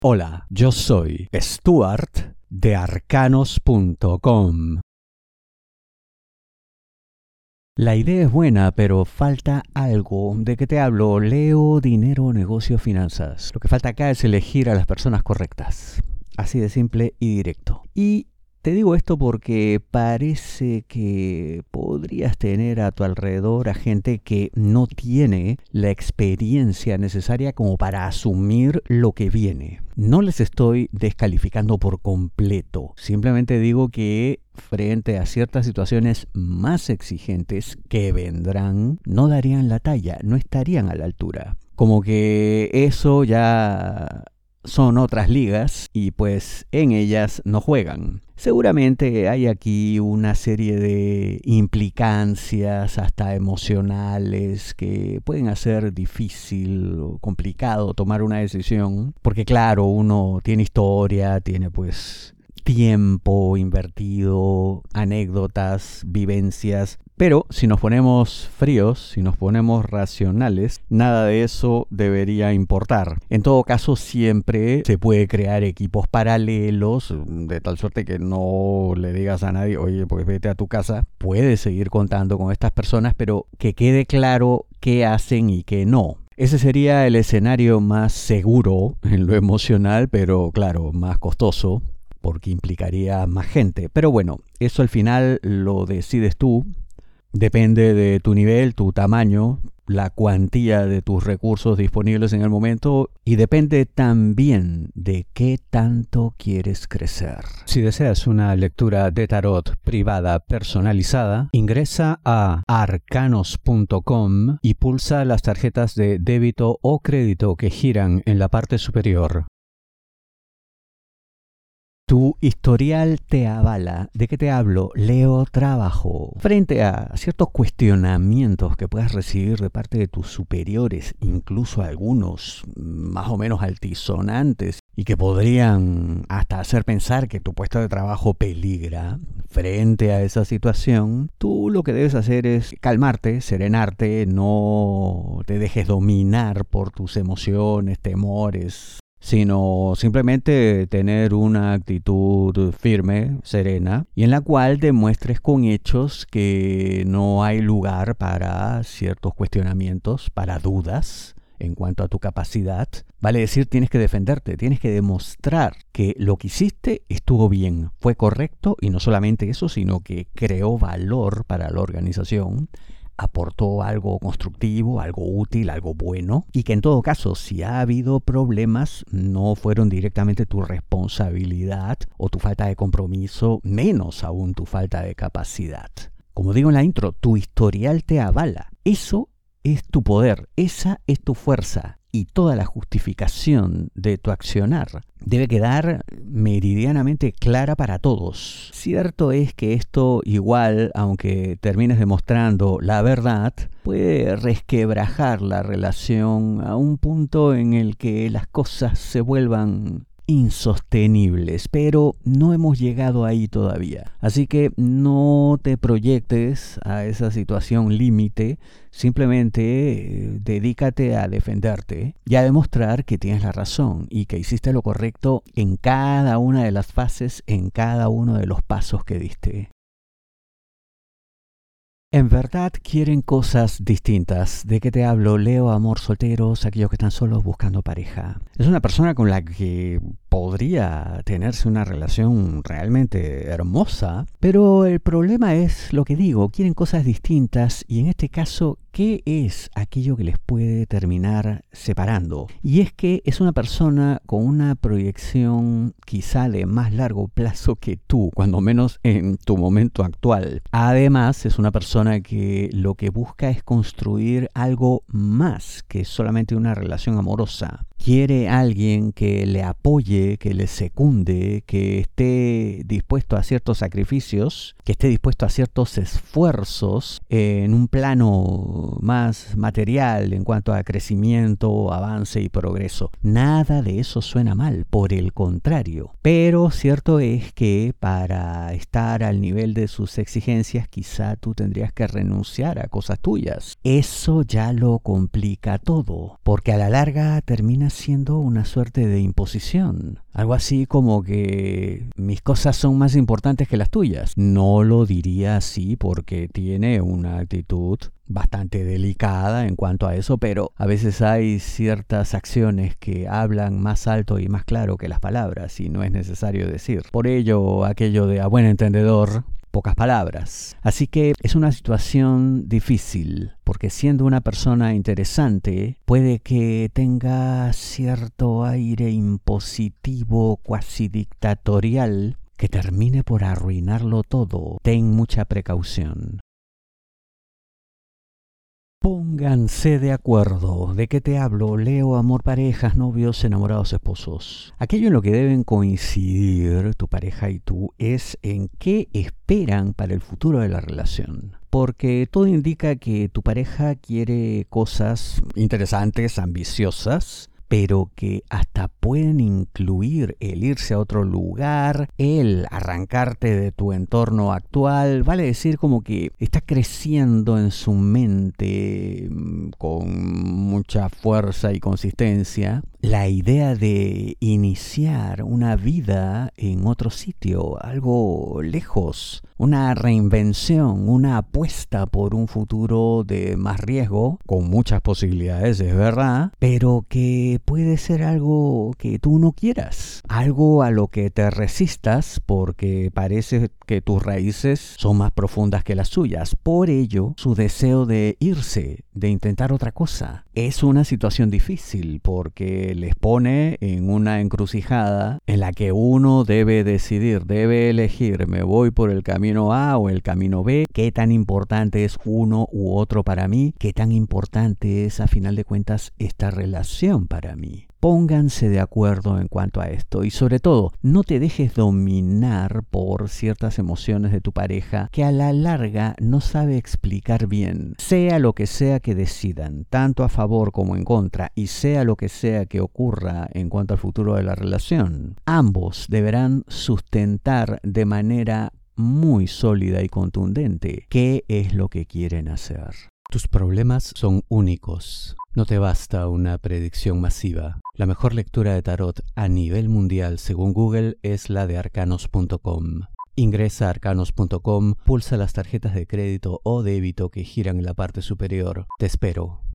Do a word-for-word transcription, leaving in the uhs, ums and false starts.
Hola, yo soy Stuart de arcanos punto com. La idea es buena, pero falta algo. ¿De qué te hablo? Leo, dinero, negocio, finanzas. Lo que falta acá es elegir a las personas correctas. Así de simple y directo. Y te digo esto porque parece que podrías tener a tu alrededor a gente que no tiene la experiencia necesaria como para asumir lo que viene. No les estoy descalificando por completo. Simplemente digo que frente a ciertas situaciones más exigentes que vendrán, no darían la talla, no estarían a la altura. Como que eso ya son otras ligas y pues en ellas no juegan. Seguramente hay aquí una serie de implicancias hasta emocionales que pueden hacer difícil o complicado tomar una decisión, porque claro, uno tiene historia, tiene pues tiempo invertido, anécdotas, vivencias, pero si nos ponemos fríos, si nos ponemos racionales, nada de eso debería importar. En todo caso, siempre se puede crear equipos paralelos, de tal suerte que no le digas a nadie, oye, pues vete a tu casa. Puedes seguir contando con estas personas, pero que quede claro qué hacen y qué no. Ese sería el escenario más seguro en lo emocional, pero claro, más costoso, porque implicaría más gente. Pero bueno, eso al final lo decides tú. Depende de tu nivel, tu tamaño, la cuantía de tus recursos disponibles en el momento y depende también de qué tanto quieres crecer. Si deseas una lectura de tarot privada personalizada, ingresa a arcanos punto com y pulsa las tarjetas de débito o crédito que giran en la parte superior. Tu historial te avala. ¿De qué te hablo? Leo trabajo. Frente a ciertos cuestionamientos que puedas recibir de parte de tus superiores, incluso algunos más o menos altisonantes, y que podrían hasta hacer pensar que tu puesto de trabajo peligra, frente a esa situación, tú lo que debes hacer es calmarte, serenarte, no te dejes dominar por tus emociones, temores, sino simplemente tener una actitud firme, serena, y en la cual demuestres con hechos que no hay lugar para ciertos cuestionamientos, para dudas en cuanto a tu capacidad. Vale decir, tienes que defenderte, tienes que demostrar que lo que hiciste estuvo bien, fue correcto, y no solamente eso, sino que creó valor para la organización, aportó algo constructivo, algo útil, algo bueno, y que en todo caso, si ha habido problemas, no fueron directamente tu responsabilidad o tu falta de compromiso, menos aún tu falta de capacidad. Como digo en la intro, tu historial te avala. Eso es tu poder, esa es tu fuerza, y toda la justificación de tu accionar debe quedar meridianamente clara para todos. Cierto es que esto igual, aunque termines demostrando la verdad, puede resquebrajar la relación a un punto en el que las cosas se vuelvan insostenibles, pero no hemos llegado ahí todavía. Así que no te proyectes a esa situación límite, simplemente eh, dedícate a defenderte y a demostrar que tienes la razón y que hiciste lo correcto en cada una de las fases, en cada uno de los pasos que diste. En verdad quieren cosas distintas. ¿De qué te hablo? Leo, amor, solteros, aquellos que están solos buscando pareja. Es una persona con la que podría tenerse una relación realmente hermosa, pero el problema es lo que digo, quieren cosas distintas y en este caso, ¿qué es aquello que les puede terminar separando? Y es que es una persona con una proyección quizá de más largo plazo que tú, cuando menos en tu momento actual. Además, es una persona que lo que busca es construir algo más que solamente una relación amorosa. Quiere alguien que le apoye, que le secunde, que esté dispuesto a ciertos sacrificios, que esté dispuesto a ciertos esfuerzos en un plano algo más material en cuanto a crecimiento, avance y progreso. Nada de eso suena mal, por el contrario. Pero cierto es que para estar al nivel de sus exigencias, quizá tú tendrías que renunciar a cosas tuyas. Eso ya lo complica todo, porque a la larga termina siendo una suerte de imposición. Algo así como que mis cosas son más importantes que las tuyas. No lo diría así porque tiene una actitud bastante delicada en cuanto a eso, pero a veces hay ciertas acciones que hablan más alto y más claro que las palabras y no es necesario decir. Por ello, aquello de a buen entendedor, pocas palabras. Así que es una situación difícil, porque siendo una persona interesante, puede que tenga cierto aire impositivo, cuasi dictatorial, que termine por arruinarlo todo. Ten mucha precaución. Pónganse de acuerdo. ¿De qué te hablo? Leo, amor, parejas, novios, enamorados, esposos. Aquello en lo que deben coincidir tu pareja y tú es en qué esperan para el futuro de la relación. Porque todo indica que tu pareja quiere cosas interesantes, ambiciosas, pero que hasta pueden incluir el irse a otro lugar, el arrancarte de tu entorno actual, vale decir como que está creciendo en su mente con mucha fuerza y consistencia la idea de iniciar una vida en otro sitio, algo lejos, una reinvención, una apuesta por un futuro de más riesgo, con muchas posibilidades, es verdad, pero que puede ser algo que tú no quieras, algo a lo que te resistas porque parece que tus raíces son más profundas que las suyas. Por ello, su deseo de irse, de intentar otra cosa, es una situación difícil porque les pone en una encrucijada en la que uno debe decidir, debe elegir, me voy por el camino A o el camino B, qué tan importante es uno u otro para mí, qué tan importante es a final de cuentas esta relación para mí. Pónganse de acuerdo en cuanto a esto y sobre todo, no te dejes dominar por ciertas emociones de tu pareja que a la larga no sabe explicar bien. Sea lo que sea que decidan, tanto a favor como en contra, y sea lo que sea que ocurra en cuanto al futuro de la relación, ambos deberán sustentar de manera muy sólida y contundente qué es lo que quieren hacer. Tus problemas son únicos. No te basta una predicción masiva. La mejor lectura de tarot a nivel mundial, según Google, es la de arcanos punto com. Ingresa a arcanos punto com, pulsa las tarjetas de crédito o débito que giran en la parte superior. Te espero.